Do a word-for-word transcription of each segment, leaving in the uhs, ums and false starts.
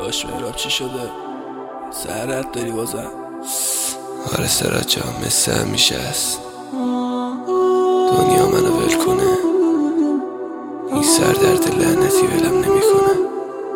داشت مهراب چی شده؟ سرت داری بازم؟ آره سرات جان، مثل همیشه است. دنیا منو ول کنه، این سردرد لعنتی ولم نمیکنه.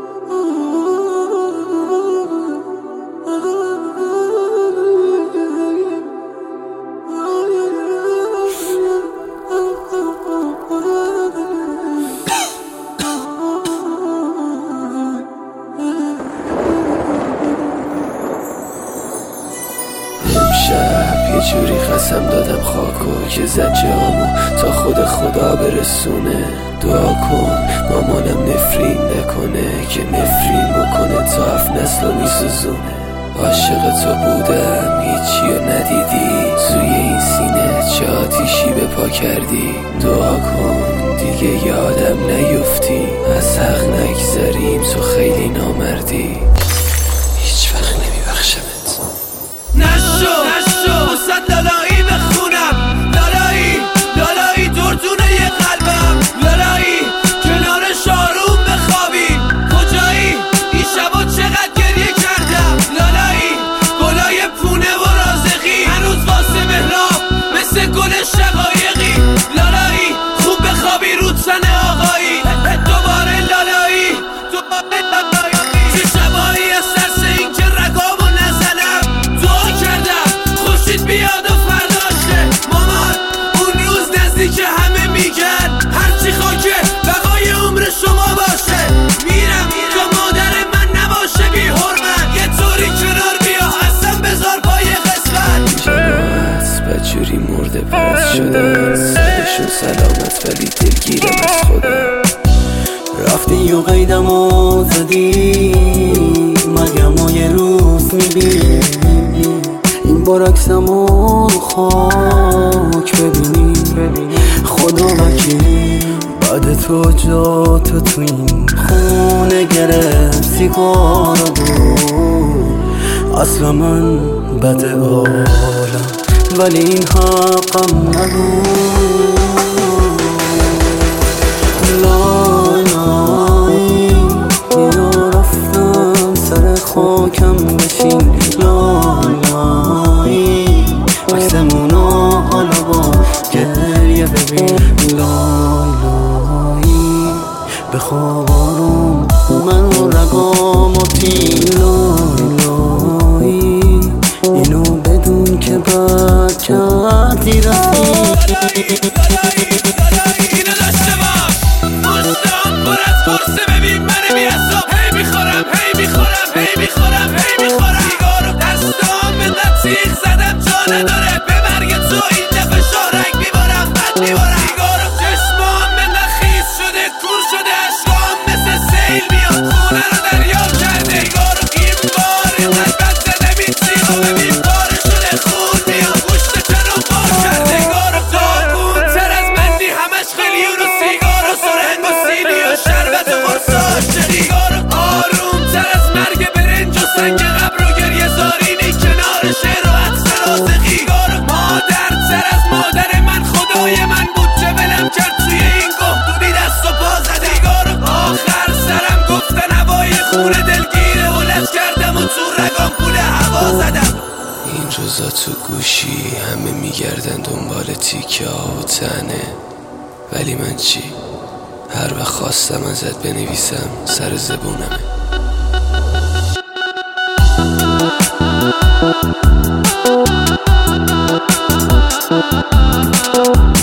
امشب یه جوری قسم دادم خاکو که زد جامو تا خود خدا برسونه. دعا کن مامانم نفرین نکنه که نفرین بکنه تا هفت نسلو میسوزونه. عاشق تو بودم هیچی رو ندیدی، توی این سینه چه آتیشی به پا کردی. دعا کن دیگه یادم نیفتی، از حق نگذریم تو خیلی نامردی. هیچ وقت نمیبخشمت. نشو نشو وسط لالایی بخونم، لالایی لالایی دردونه یه قلبم، لالایی کنار شاروم بخوابی. کجایی این شبا چقدر گریه کردم، لالایی گلای پونه و رازقی هنوز واسه مهراب مثل گل شقایقی. لالایی خوب بخوابی رو تن آقایی، دوباره لالایی دوباره لالایی. چه شبایی از ترس این که رگامو نزنم دعا کردم خورشید بیاد و فرداشه. مامان اون روز نزدیک همه میگن هرچی خاکه بقای عمر شما باشه. میرم تا مادر من نباشه بی حرمت، یه طوری کنار بیا اصلا بذار پای قسمت. جماعت بدجوری مرده پرست شدن، سرشون سلامت ولی دلگیرم از خودم. رفتی و قیدم و زدی مرگم و یه روز میبینی، این بار عکسم و خاک ببینی. خدا وکیلی بعد تو جا تو تو این خونه گرفت سیگارو بود. اصلا من بد عالم ولی این حقم نبود. خاکم بشین لالایی، عکسمونو حالا با گریه ببین. لالایی بخواب آروم منو رگام و تین. لالایی اینو بدون که بد کردی رفتی. اینو داشته باش مستان پر از قرصه، ببین من بی حساب هی میخورم هی میخورم هی میخورم هی میخورم. سیگارو دستام به تیغ زدم جا نداره، به مرگ تو این دفعه شارنگ میبارم بد میبارم. سیگارو چشمام به نخیز شده کور شده، اشکام مثل سیل میاد خونه رو دریا کرده. سیگارو این بار اینقدر بد زده بین سیغا ببین پاره شده خون میاد گوشت چنو بار کرده. سیگارو داغون تر از مندی همش خیلیون و سیگارو سرنگ و سیلی و شربت و قرصاش. سیگارو آروم تر از مرگ برنج و سنگ قبر و گریه زارینی کنار شعر و عطس رازقی. سیگارو مادر تر از مادر من خدای من بود چه ولم کرد توی این گهدونی دست و پا زده. سیگارو آخر سرم گفتن هوای خونه دلگیره و لج کردم و تو رگام پول هوا زدم. این روزا تو گوشی همه میگردن دنبال تیکه ها و تنه، ولی من چی؟ هر وقت خواستم ازت بنویسم سر زبونمه.